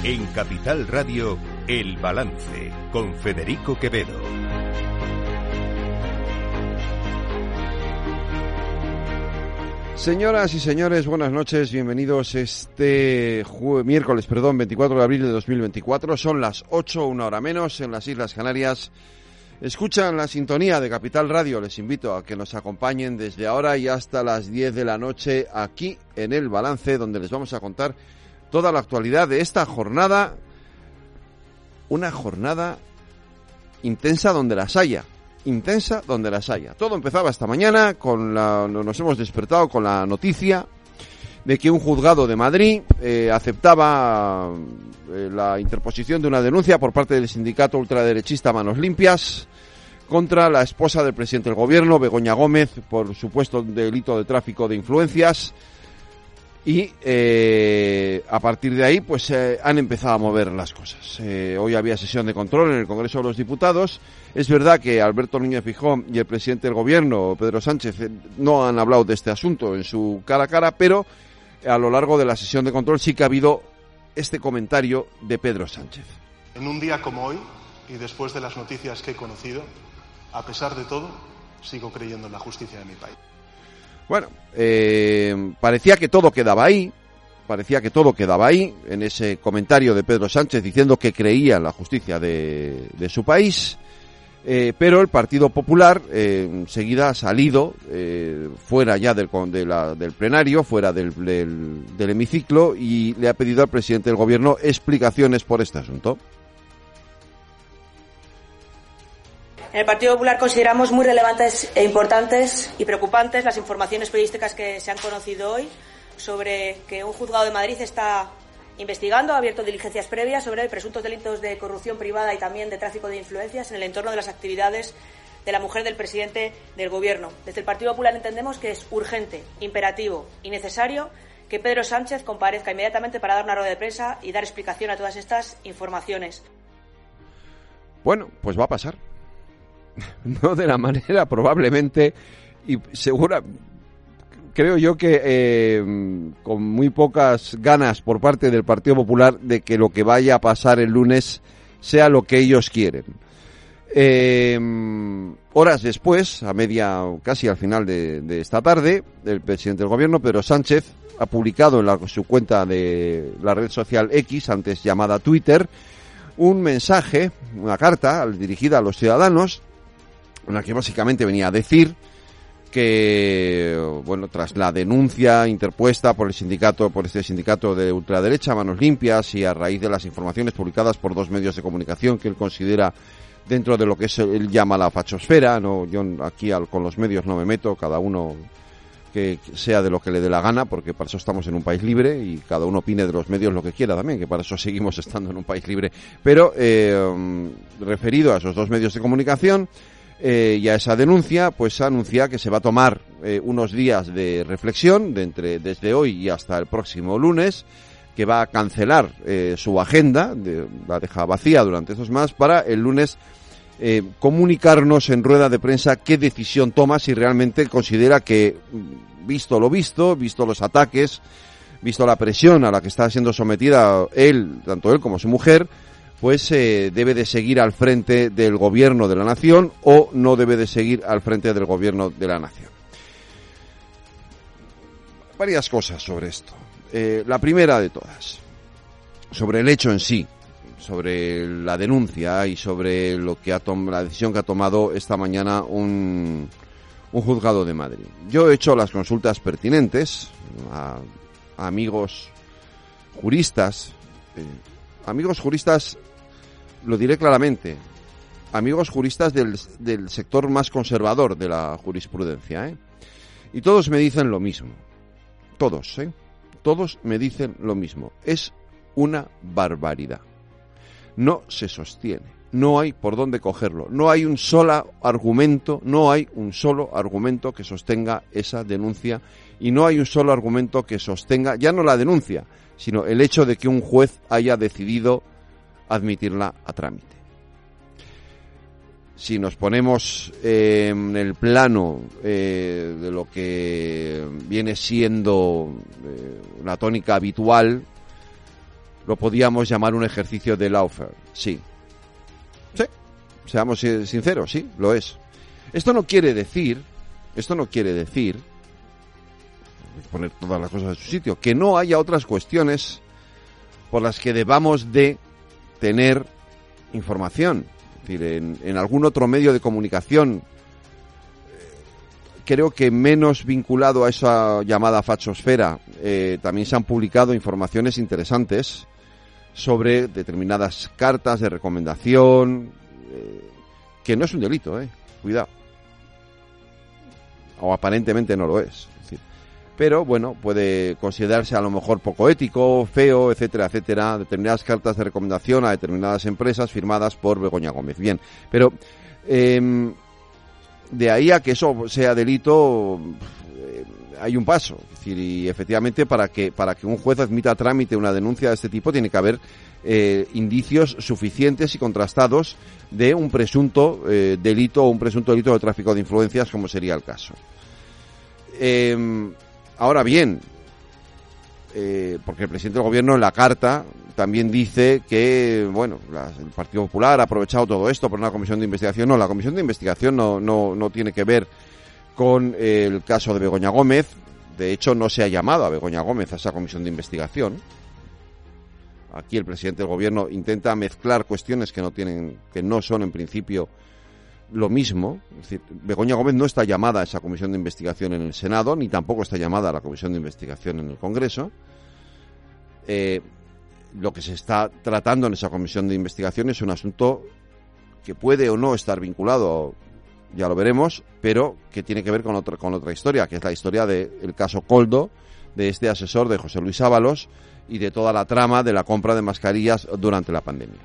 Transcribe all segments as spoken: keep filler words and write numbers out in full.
En Capital Radio, El Balance, con Federico Quevedo. Señoras y señores, buenas noches, bienvenidos este jue- miércoles, perdón, veinticuatro de abril de dos mil veinticuatro. Son las ocho, una hora menos, en las Islas Canarias. Escuchan la sintonía de Capital Radio. Les invito a que nos acompañen desde ahora y hasta las diez de la noche aquí en El Balance, donde les vamos a contar toda la actualidad de esta jornada. Una jornada intensa donde las haya. Intensa donde las haya. Todo empezaba esta mañana, con la, nos hemos despertado con la noticia de que un juzgado de Madrid eh, aceptaba eh, la interposición de una denuncia por parte del sindicato ultraderechista Manos Limpias contra la esposa del presidente del gobierno, Begoña Gómez, por supuesto delito de tráfico de influencias. Y eh, a partir de ahí pues eh, han empezado a mover las cosas. Eh, hoy había sesión de control en el Congreso de los Diputados. Es verdad que Alberto Núñez Feijóo y el presidente del gobierno, Pedro Sánchez, eh, no han hablado de este asunto en su cara a cara, pero a lo largo de la sesión de control sí que ha habido este comentario de Pedro Sánchez. En un día como hoy, y después de las noticias que he conocido, a pesar de todo, sigo creyendo en la justicia de mi país. Bueno, eh, parecía que todo quedaba ahí, parecía que todo quedaba ahí, en ese comentario de Pedro Sánchez diciendo que creía en la justicia de, de su país, eh, pero el Partido Popular eh, enseguida ha salido eh, fuera ya del, de la, del plenario, fuera del, del, del hemiciclo, y le ha pedido al presidente del gobierno explicaciones por este asunto. En el Partido Popular consideramos muy relevantes e importantes y preocupantes las informaciones periodísticas que se han conocido hoy sobre que un juzgado de Madrid está investigando, ha abierto diligencias previas sobre presuntos delitos de corrupción privada y también de tráfico de influencias en el entorno de las actividades de la mujer del presidente del Gobierno. Desde el Partido Popular entendemos que es urgente, imperativo y necesario que Pedro Sánchez comparezca inmediatamente para dar una rueda de prensa y dar explicación a todas estas informaciones. Bueno, pues va a pasar. No de la manera probablemente y segura, creo yo que eh, con muy pocas ganas por parte del Partido Popular de que lo que vaya a pasar el lunes sea lo que ellos quieren. Eh, horas después, a media, casi al final de, de esta tarde, el presidente del gobierno, Pedro Sánchez, ha publicado en la, su cuenta de la red social X, antes llamada Twitter, un mensaje, una carta dirigida a los ciudadanos, en la que básicamente venía a decir que, bueno, tras la denuncia interpuesta por el sindicato, por este sindicato de ultraderecha, Manos Limpias, y a raíz de las informaciones publicadas por dos medios de comunicación que él considera dentro de lo que es, él llama la fachosfera, no, yo aquí al, con los medios no me meto, cada uno que sea de lo que le dé la gana, porque para eso estamos en un país libre y cada uno opine de los medios lo que quiera también, que para eso seguimos estando en un país libre. Pero eh, referido a esos dos medios de comunicación, Eh, y a esa denuncia, pues anuncia que se va a tomar eh, unos días de reflexión de entre, desde hoy y hasta el próximo lunes, que va a cancelar eh, su agenda, de, la deja vacía durante esos más, para el lunes eh, comunicarnos en rueda de prensa qué decisión toma, si realmente considera que, visto lo visto, visto los ataques, visto la presión a la que está siendo sometida él, tanto él como su mujer, pues eh, debe de seguir al frente del gobierno de la nación o no debe de seguir al frente del gobierno de la nación. Varias cosas sobre esto. Eh, la primera de todas, sobre el hecho en sí, sobre la denuncia y sobre lo que ha tom- la decisión que ha tomado esta mañana un, un juzgado de Madrid. Yo he hecho las consultas pertinentes a, a amigos juristas, eh, amigos juristas, lo diré claramente, amigos juristas del, del sector más conservador de la jurisprudencia, ¿eh? Y todos me dicen lo mismo. Todos, ¿eh? Todos me dicen lo mismo. Es una barbaridad. No se sostiene. No hay por dónde cogerlo. No hay un solo argumento, no hay un solo argumento que sostenga esa denuncia y no hay un solo argumento que sostenga, ya no la denuncia, sino el hecho de que un juez haya decidido admitirla a trámite. Si nos ponemos eh, en el plano eh, de lo que viene siendo eh, una tónica habitual, lo podíamos llamar un ejercicio de lawfare. Sí. Sí. Seamos sinceros, sí, lo es. Esto no quiere decir, esto no quiere decir, poner todas las cosas en su sitio, que no haya otras cuestiones por las que debamos de tener información. Es decir, en, en algún otro medio de comunicación, creo que menos vinculado a esa llamada fachosfera, eh, también se han publicado informaciones interesantes sobre determinadas cartas de recomendación, eh, que no es un delito, eh, cuidado. O aparentemente no lo es. Es decir, pero bueno, puede considerarse a lo mejor poco ético, feo, etcétera, etcétera, determinadas cartas de recomendación a determinadas empresas firmadas por Begoña Gómez. Bien, pero eh, de ahí a que eso sea delito, eh, hay un paso. Es decir, y efectivamente para que para que un juez admita a trámite una denuncia de este tipo tiene que haber eh, indicios suficientes y contrastados de un presunto eh, delito o un presunto delito de tráfico de influencias, como sería el caso. Eh, ahora bien, eh, porque el presidente del gobierno en la carta también dice que, bueno, la, el Partido Popular ha aprovechado todo esto por una comisión de investigación. No, la comisión de investigación no, no, no tiene que ver con eh, el caso de Begoña Gómez. De hecho, no se ha llamado a Begoña Gómez a esa comisión de investigación. Aquí el presidente del gobierno intenta mezclar cuestiones que no tienen, que no son en principio lo mismo. Es decir, Begoña Gómez no está llamada a esa comisión de investigación en el Senado, ni tampoco está llamada a la comisión de investigación en el Congreso. Eh, lo que se está tratando en esa comisión de investigación es un asunto que puede o no estar vinculado, ya lo veremos, pero que tiene que ver con otra, con otra historia, que es la historia del caso Koldo, de este asesor de José Luis Ábalos y de toda la trama de la compra de mascarillas durante la pandemia.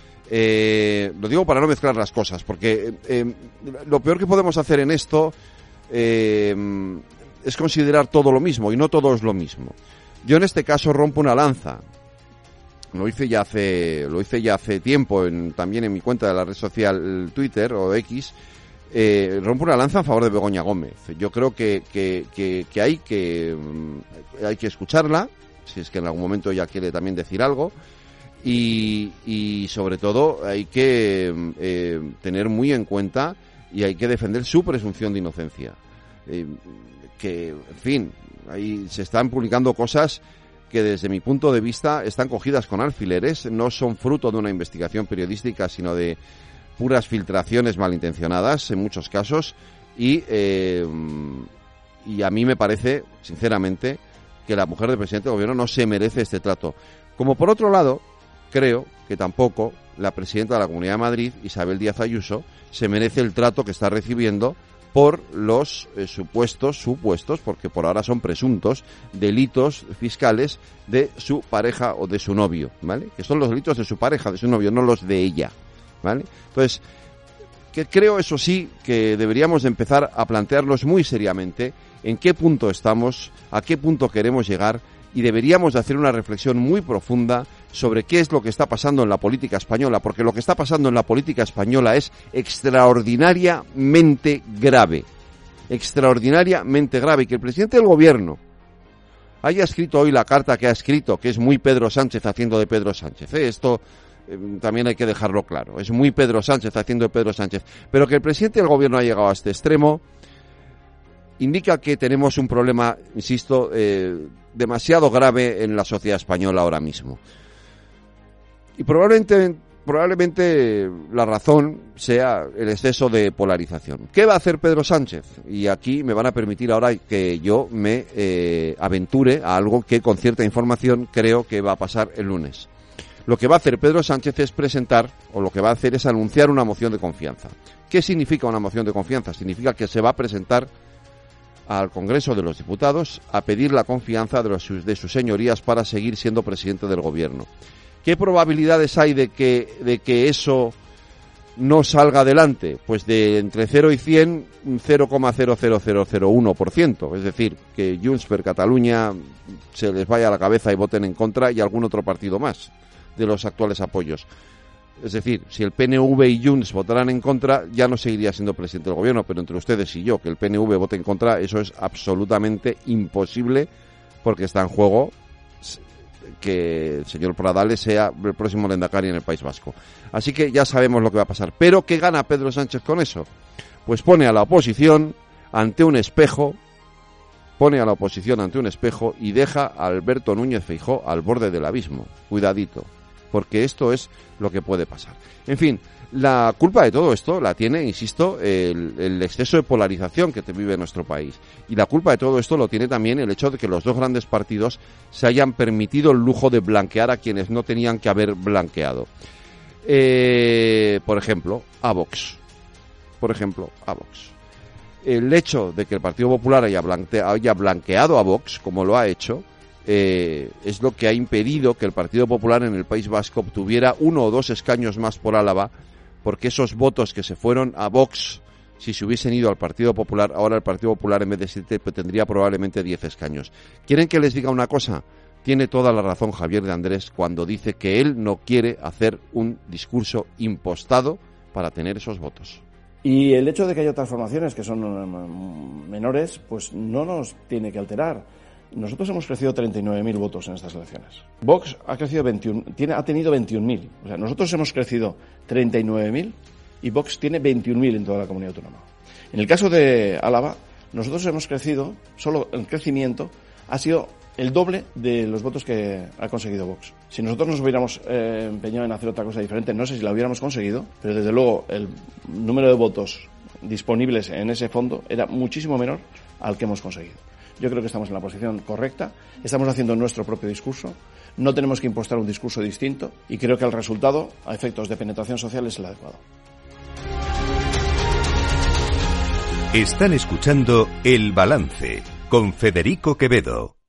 Eh, lo digo para no mezclar las cosas, porque eh, lo peor que podemos hacer en esto eh, es considerar todo lo mismo, y no todo es lo mismo. Yo en este caso rompo una lanza. Lo hice ya hace, lo hice ya hace tiempo, en, también en mi cuenta de la red social Twitter o X. Eh, rompo una lanza a favor de Begoña Gómez. Yo creo que, que, que, que hay que hay que escucharla, si es que en algún momento ella quiere también decir algo, y, y sobre todo hay que eh, tener muy en cuenta y hay que defender su presunción de inocencia. Eh, que, en fin, ahí se están publicando cosas que desde mi punto de vista están cogidas con alfileres, no son fruto de una investigación periodística, sino de puras filtraciones malintencionadas en muchos casos, y eh, y a mí me parece, sinceramente, que la mujer del presidente del gobierno no se merece este trato. Como por otro lado, creo que tampoco la presidenta de la Comunidad de Madrid, Isabel Díaz Ayuso, se merece el trato que está recibiendo por los eh, supuestos, supuestos, porque por ahora son presuntos, delitos fiscales de su pareja o de su novio, ¿vale? Que son los delitos de su pareja, de su novio, no los de ella, ¿vale? Entonces, que creo, eso sí, que deberíamos de empezar a plantearnos muy seriamente en qué punto estamos, a qué punto queremos llegar, y deberíamos de hacer una reflexión muy profunda sobre qué es lo que está pasando en la política española, porque lo que está pasando en la política española es extraordinariamente grave, extraordinariamente grave, y que el presidente del gobierno haya escrito hoy la carta que ha escrito, que es muy Pedro Sánchez haciendo de Pedro Sánchez, ¿eh? Esto eh, también hay que dejarlo claro, es muy Pedro Sánchez haciendo de Pedro Sánchez, pero que el presidente del gobierno ha llegado a este extremo indica que tenemos un problema, insisto, eh, demasiado grave en la sociedad española ahora mismo. Y probablemente, probablemente la razón sea el exceso de polarización. ¿Qué va a hacer Pedro Sánchez? Y aquí me van a permitir ahora que yo me eh, aventure a algo que con cierta información creo que va a pasar el lunes. Lo que va a hacer Pedro Sánchez es presentar, o lo que va a hacer es anunciar una moción de confianza. ¿Qué significa una moción de confianza? Significa que se va a presentar al Congreso de los Diputados a pedir la confianza de, los, de sus señorías para seguir siendo presidente del gobierno. ¿Qué probabilidades hay de que, de que eso no salga adelante? Pues de entre cero y cien, cero coma cero cero cero cero uno por ciento. Es decir, que Junts per Catalunya se les vaya a la cabeza y voten en contra, y algún otro partido más de los actuales apoyos. Es decir, si el P N V y Junts votaran en contra, ya no seguiría siendo presidente del gobierno, pero entre ustedes y yo, que el P N V vote en contra, eso es absolutamente imposible, porque está en juego que el señor Pradales sea el próximo lehendakari en el País Vasco. Así que ya sabemos lo que va a pasar. ¿Pero qué gana Pedro Sánchez con eso? Pues pone a la oposición ante un espejo, pone a la oposición ante un espejo y deja a Alberto Núñez Feijóo al borde del abismo. Cuidadito, porque esto es lo que puede pasar. En fin, la culpa de todo esto la tiene, insisto, el, el exceso de polarización que vive nuestro país. Y la culpa de todo esto lo tiene también el hecho de que los dos grandes partidos se hayan permitido el lujo de blanquear a quienes no tenían que haber blanqueado. Eh, por ejemplo, a Vox. Por ejemplo, a Vox. El hecho de que el Partido Popular haya, blanque, haya blanqueado a Vox, como lo ha hecho, eh, es lo que ha impedido que el Partido Popular en el País Vasco obtuviera uno o dos escaños más por Álava, porque esos votos que se fueron a Vox, si se hubiesen ido al Partido Popular, ahora el Partido Popular en vez de siete pues tendría probablemente diez escaños. ¿Quieren que les diga una cosa? Tiene toda la razón Javier de Andrés cuando dice que él no quiere hacer un discurso impostado para tener esos votos. Y el hecho de que haya otras formaciones que son menores, pues no nos tiene que alterar. Nosotros hemos crecido treinta y nueve mil votos en estas elecciones. Vox ha crecido veintiuno, tiene, ha tenido veintiún mil. O sea, nosotros hemos crecido treinta y nueve mil y Vox tiene veintiún mil en toda la comunidad autónoma. En el caso de Álava, nosotros hemos crecido, solo el crecimiento ha sido el doble de los votos que ha conseguido Vox. Si nosotros nos hubiéramos eh, empeñado en hacer otra cosa diferente, no sé si la hubiéramos conseguido, pero desde luego el número de votos disponibles en ese fondo era muchísimo menor al que hemos conseguido. Yo creo que estamos en la posición correcta, estamos haciendo nuestro propio discurso, no tenemos que impostar un discurso distinto y creo que el resultado, a efectos de penetración social, es el adecuado. Están escuchando El Balance con Federico Quevedo.